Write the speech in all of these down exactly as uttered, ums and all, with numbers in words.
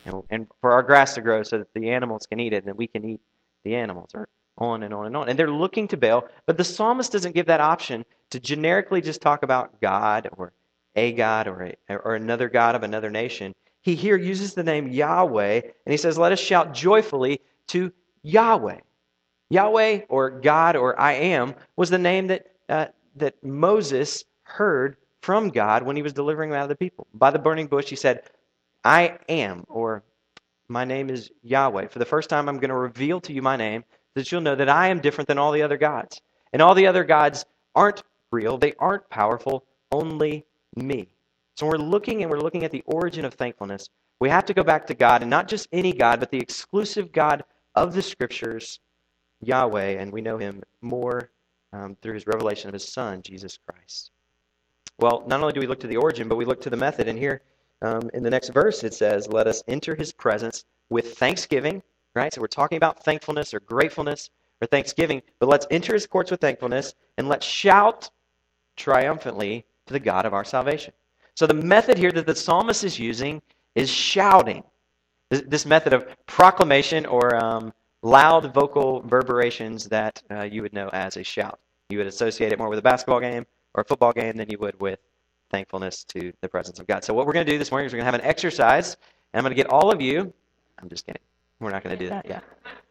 and, and for our grass to grow so that the animals can eat it and that we can eat the animals, or on and on and on. And they're looking to Baal, but the psalmist doesn't give that option to generically just talk about God or a God or, a, or another God of another nation. He here uses the name Yahweh, and he says, let us shout joyfully to Yahweh. Yahweh, or God, or I am, was the name that, uh, that Moses heard from God when he was delivering him out of the people. By the burning bush, he said, I am, or my name is Yahweh. For the first time, I'm going to reveal to you my name, so that you'll know that I am different than all the other gods. And all the other gods aren't real, they aren't powerful, only me. So when we're looking and we're looking at the origin of thankfulness, we have to go back to God, and not just any God, but the exclusive God of the Scriptures, Yahweh, and we know him more um, through his revelation of his Son, Jesus Christ. Well, not only do we look to the origin, but we look to the method. And here um, in the next verse it says, let us enter his presence with thanksgiving, right? So we're talking about thankfulness or gratefulness or thanksgiving, but let's enter his courts with thankfulness and let's shout triumphantly to the God of our salvation. So the method here that the psalmist is using is shouting. This, this method of proclamation, or um, loud vocal reverberations that uh, you would know as a shout. You would associate it more with a basketball game or a football game than you would with thankfulness to the presence of God. So what we're going to do this morning is we're going to have an exercise, and I'm going to get all of you. I'm just kidding. We're not going to do that yet.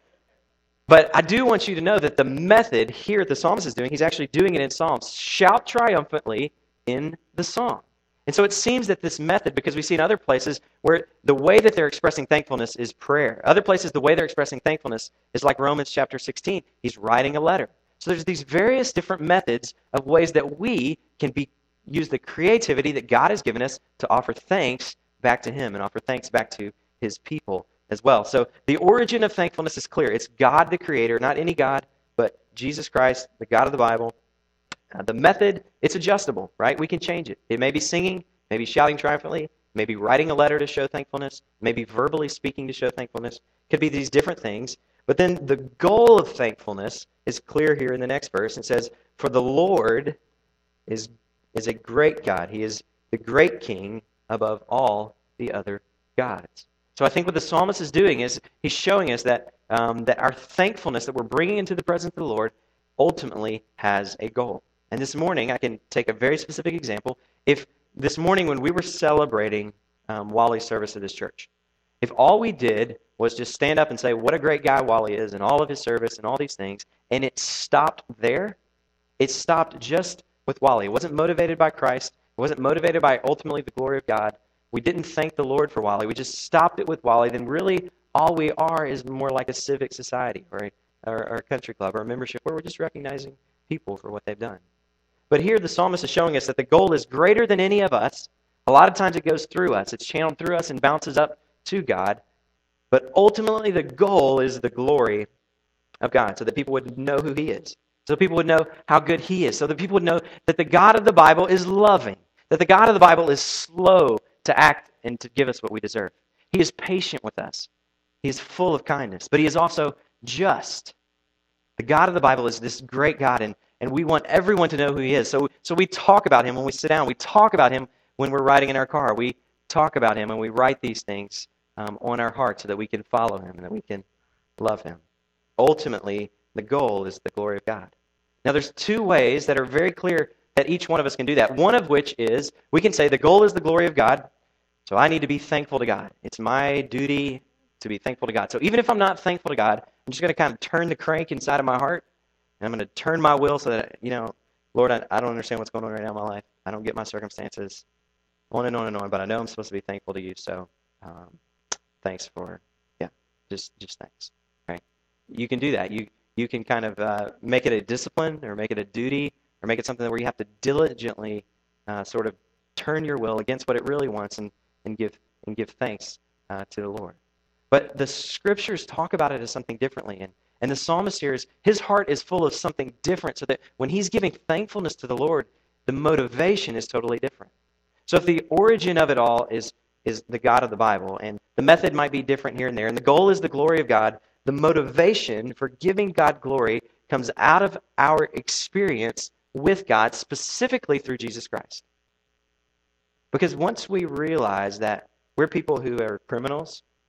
But I do want you to know that the method here the psalmist is doing, he's actually doing it in Psalms. Shout triumphantly in the song. And so it seems that this method, because we see in other places where the way that they're expressing thankfulness is prayer. Other places, the way they're expressing thankfulness is like Romans chapter sixteen. He's writing a letter. So there's these various different methods of ways that we can be use the creativity that God has given us to offer thanks back to him and offer thanks back to his people as well. So the origin of thankfulness is clear. It's God the Creator, not any God, but Jesus Christ, the God of the Bible. Uh, the method, it's adjustable, right? We can change it. It may be singing, maybe shouting triumphantly, maybe writing a letter to show thankfulness, maybe verbally speaking to show thankfulness. Could be these different things. But then the goal of thankfulness is clear here in the next verse. It says, for the Lord is, is a great God. He is the great King above all the other gods. So I think what the psalmist is doing is he's showing us that, um, that our thankfulness that we're bringing into the presence of the Lord ultimately has a goal. And this morning, I can take a very specific example. If this morning when we were celebrating um, Wally's service at this church, if all we did was just stand up and say what a great guy Wally is and all of his service and all these things, and it stopped there, it stopped just with Wally. It wasn't motivated by Christ. It wasn't motivated by ultimately the glory of God. We didn't thank the Lord for Wally. We just stopped it with Wally. Then really all we are is more like a civic society or a, or, or a country club or a membership where we're just recognizing people for what they've done. But here the psalmist is showing us that the goal is greater than any of us. A lot of times it goes through us. It's channeled through us and bounces up to God. But ultimately the goal is the glory of God, so that people would know who he is. So people would know how good he is. So that people would know that the God of the Bible is loving. That the God of the Bible is slow to act and to give us what we deserve. He is patient with us. He is full of kindness. But he is also just. The God of the Bible is this great God, and And we want everyone to know who he is. So, so we talk about him when we sit down. We talk about him when we're riding in our car. We talk about him and we write these things um, on our heart so that we can follow him and that we can love him. Ultimately, the goal is the glory of God. Now, there's two ways that are very clear that each one of us can do that. One of which is we can say the goal is the glory of God, so I need to be thankful to God. It's my duty to be thankful to God. So even if I'm not thankful to God, I'm just going to kind of turn the crank inside of my heart. And I'm going to turn my will so that, you know, Lord, I, I don't understand what's going on right now in my life. I don't get my circumstances, on and on and on. But I know I'm supposed to be thankful to you. So um, thanks for, yeah, just just thanks. Right? You can do that. You you can kind of uh, make it a discipline or make it a duty or make it something where you have to diligently uh, sort of turn your will against what it really wants and, and give and give thanks uh, to the Lord. But the scriptures talk about it as something differently. And And the psalmist here is, his heart is full of something different, so that when he's giving thankfulness to the Lord, the motivation is totally different. So if the origin of it all is, is the God of the Bible, and the method might be different here and there, and the goal is the glory of God, the motivation for giving God glory comes out of our experience with God, specifically through Jesus Christ. Because once we realize that we're people who are criminals,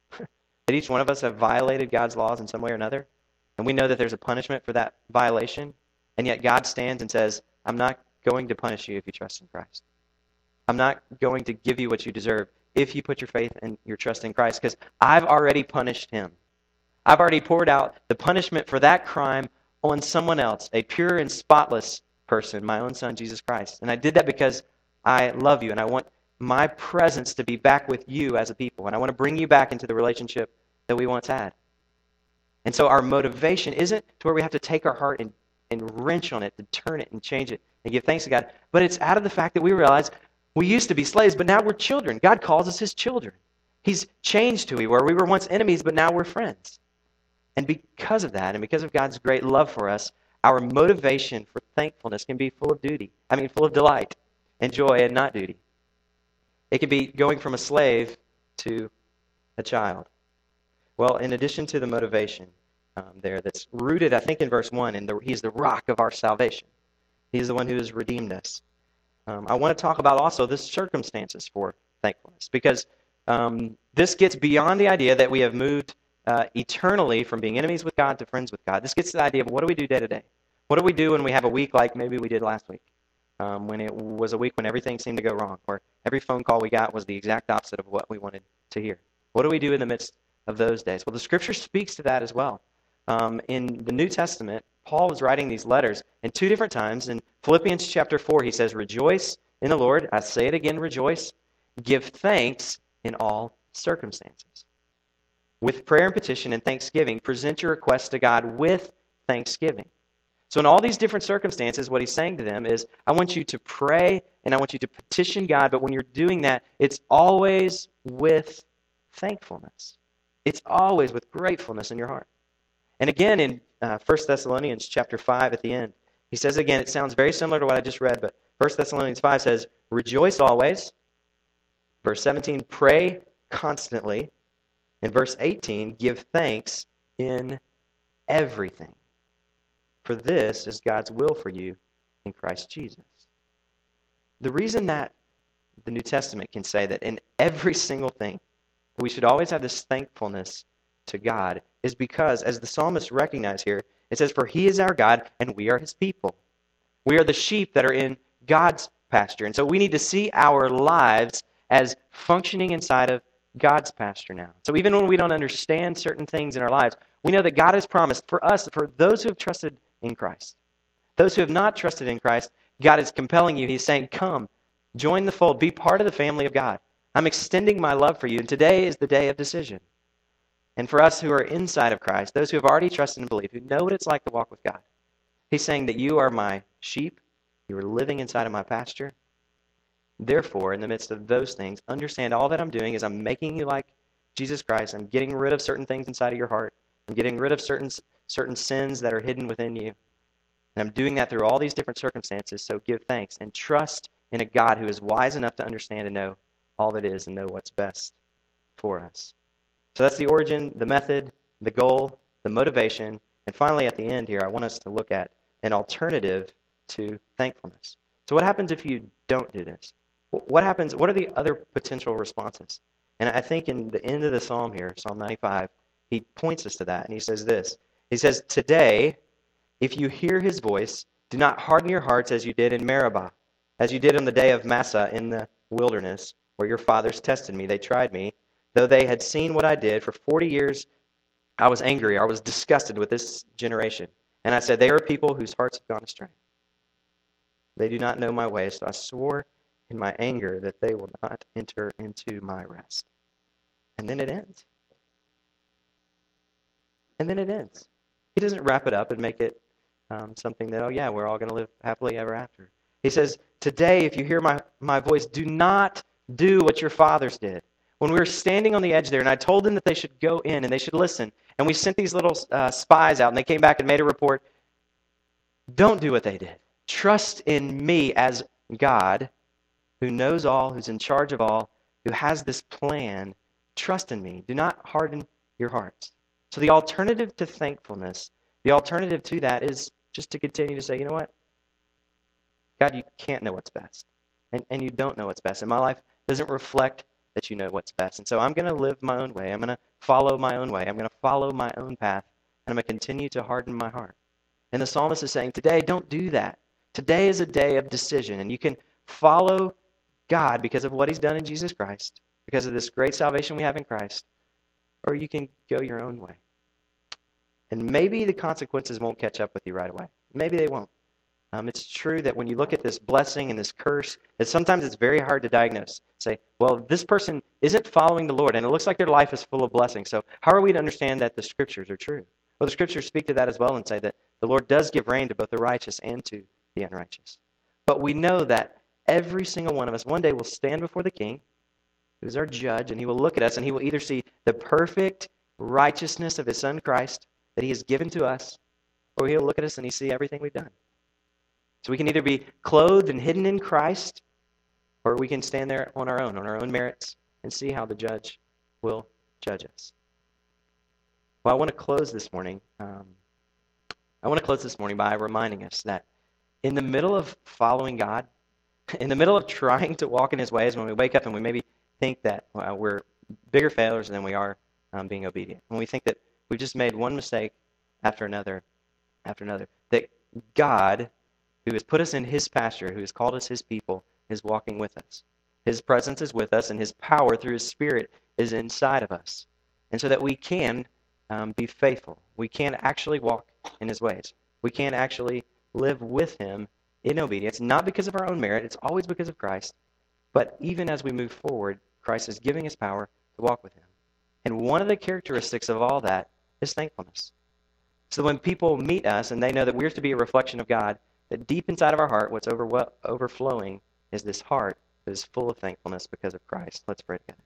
that each one of us have violated God's laws in some way or another, and we know that there's a punishment for that violation, and yet God stands and says, I'm not going to punish you if you trust in Christ. I'm not going to give you what you deserve if you put your faith and your trust in Christ, because I've already punished him. I've already poured out the punishment for that crime on someone else, a pure and spotless person, my own son, Jesus Christ. And I did that because I love you, and I want my presence to be back with you as a people, and I want to bring you back into the relationship that we once had. And so our motivation isn't to where we have to take our heart and, and wrench on it, to turn it and change it and give thanks to God, but it's out of the fact that we realize we used to be slaves, but now we're children. God calls us his children. He's changed who we were. We were once enemies, but now we're friends. And because of that, and because of God's great love for us, our motivation for thankfulness can be full of duty. I mean, full of delight and joy and not duty. It can be going from a slave to a child. Well, in addition to the motivation um, there that's rooted, I think, in verse one, and he's the rock of our salvation. He's the one who has redeemed us. Um, I want to talk about also the circumstances for thankfulness, because um, this gets beyond the idea that we have moved uh, eternally from being enemies with God to friends with God. This gets to the idea of what do we do day to day? What do we do when we have a week like maybe we did last week, um, when it was a week when everything seemed to go wrong, or every phone call we got was the exact opposite of what we wanted to hear? What do we do in the midst of those days? Well, the Scripture speaks to that as well. Um, in the New Testament, Paul was writing these letters, and two different times in Philippians chapter four, he says, rejoice in the Lord. I say it again, rejoice. Give thanks in all circumstances. With prayer and petition and thanksgiving, present your requests to God with thanksgiving. So in all these different circumstances, what he's saying to them is, I want you to pray and I want you to petition God, but when you're doing that, it's always with thankfulness. It's always with gratefulness in your heart. And again, in uh, First Thessalonians chapter five at the end, he says again, it sounds very similar to what I just read, but First Thessalonians five says, rejoice always. Verse seventeen, pray constantly. In verse eighteen, give thanks in everything. For this is God's will for you in Christ Jesus. The reason that the New Testament can say that in every single thing, we should always have this thankfulness to God is because, as the psalmist recognized here, it says, for he is our God and we are his people. We are the sheep that are in God's pasture. And so we need to see our lives as functioning inside of God's pasture now. So even when we don't understand certain things in our lives, we know that God has promised for us, for those who have trusted in Christ. Those who have not trusted in Christ, God is compelling you. He's saying, come, join the fold, be part of the family of God. I'm extending my love for you, and today is the day of decision. And for us who are inside of Christ, those who have already trusted and believed, who know what it's like to walk with God, he's saying that you are my sheep, you are living inside of my pasture. Therefore, in the midst of those things, understand all that I'm doing is I'm making you like Jesus Christ. I'm getting rid of certain things inside of your heart. I'm getting rid of certain, certain sins that are hidden within you. And I'm doing that through all these different circumstances, so give thanks and trust in a God who is wise enough to understand and know all that is and know what's best for us. So that's the origin, the method, the goal, the motivation, and finally at the end here, I want us to look at an alternative to thankfulness. So what happens if you don't do this? What happens? What are the other potential responses? And I think in the end of the psalm here, Psalm ninety-five, he points us to that, and he says this. He says, today, if you hear his voice, do not harden your hearts as you did in Meribah, as you did on the day of Massah in the wilderness, where your fathers tested me. They tried me. Though they had seen what I did, for forty years I was angry, I was disgusted with this generation. And I said, they are people whose hearts have gone astray. They do not know my ways, so I swore in my anger that they will not enter into my rest. And then it ends. And then it ends. He doesn't wrap it up and make it um, something that, oh yeah, we're all going to live happily ever after. He says, today, if you hear my, my voice, do not do what your fathers did. When we were standing on the edge there, and I told them that they should go in and they should listen, and we sent these little uh, spies out, and they came back and made a report, don't do what they did. Trust in me as God, who knows all, who's in charge of all, who has this plan. Trust in me. Do not harden your hearts. So the alternative to thankfulness, the alternative to that is just to continue to say, you know what? God, you can't know what's best. And, and you don't know what's best. And my life doesn't reflect that you know what's best. And so I'm going to live my own way. I'm going to follow my own way. I'm going to follow my own path. And I'm going to continue to harden my heart. And the psalmist is saying, today, don't do that. Today is a day of decision. And you can follow God because of what he's done in Jesus Christ, because of this great salvation we have in Christ, or you can go your own way. And maybe the consequences won't catch up with you right away. Maybe they won't. Um, it's true that when you look at this blessing and this curse, that sometimes it's very hard to diagnose. Say, well, this person isn't following the Lord, and it looks like their life is full of blessing. So how are we to understand that the Scriptures are true? Well, the Scriptures speak to that as well and say that the Lord does give rain to both the righteous and to the unrighteous. But we know that every single one of us one day will stand before the King, who's our judge, and he will look at us, and he will either see the perfect righteousness of his Son Christ that he has given to us, or he'll look at us and he see everything we've done. So we can either be clothed and hidden in Christ, or we can stand there on our own, on our own merits, and see how the judge will judge us. Well, I want to close this morning. Um, I want to close this morning by reminding us that in the middle of following God, in the middle of trying to walk in his ways, when we wake up and we maybe think that well, we're bigger failures than we are um, being obedient, when we think that we've just made one mistake after another, after another, that God, who has put us in his pasture, who has called us his people, is walking with us. His presence is with us, and his power through his Spirit is inside of us. And so that we can um, be faithful. We can actually walk in his ways. We can actually live with him in obedience, not because of our own merit. It's always because of Christ. But even as we move forward, Christ is giving us power to walk with him. And one of the characteristics of all that is thankfulness. So when people meet us and they know that we're to be a reflection of God, that deep inside of our heart, what's over, overflowing is this heart that is full of thankfulness because of Christ. Let's pray together.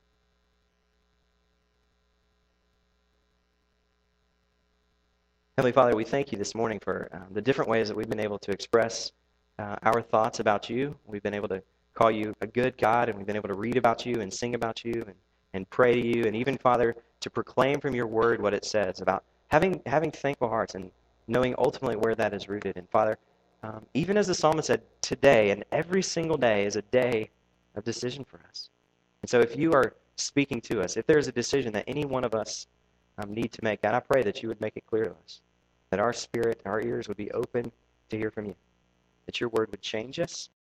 Heavenly Father, we thank you this morning for um, the different ways that we've been able to express uh, our thoughts about you. We've been able to call you a good God, and we've been able to read about you and sing about you and, and pray to you, and even, Father, to proclaim from your word what it says about having having thankful hearts and knowing ultimately where that is rooted. And Father, um, even as the psalmist said, today and every single day is a day of decision for us. And so if you are speaking to us, if there's a decision that any one of us um, need to make, God, I pray that you would make it clear to us, that our spirit, our ears would be open to hear from you, that your word would change us,